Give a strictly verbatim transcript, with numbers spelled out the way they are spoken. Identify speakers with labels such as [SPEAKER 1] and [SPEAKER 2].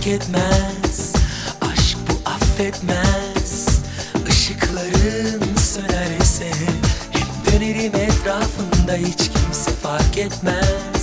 [SPEAKER 1] fark etmez. Aşk bu affetmez. Işıkların sönerse hep dönerim etrafında, hiç kimse fark etmez.